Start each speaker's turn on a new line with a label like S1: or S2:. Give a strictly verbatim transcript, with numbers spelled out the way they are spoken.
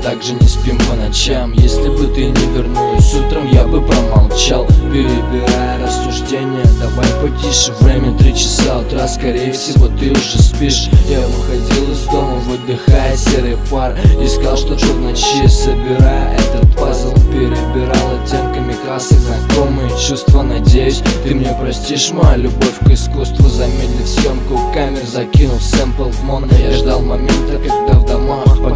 S1: также не спим по ночам. Если бы ты не вернулась утром, я бы промолчал. Перебирая рассуждения, давай потише. Время три часа утра, скорее всего ты уже спишь. Я выходил из дома, выдыхая серый пар. Искал что-то в ночи, собирая этот пазл. Перебирал оттенками красок знакомые чувства. Надеюсь, ты мне простишь мою любовь к искусству. Замедлив съемку камер, закинув сэмпл в моно, я ждал момента, когда в домах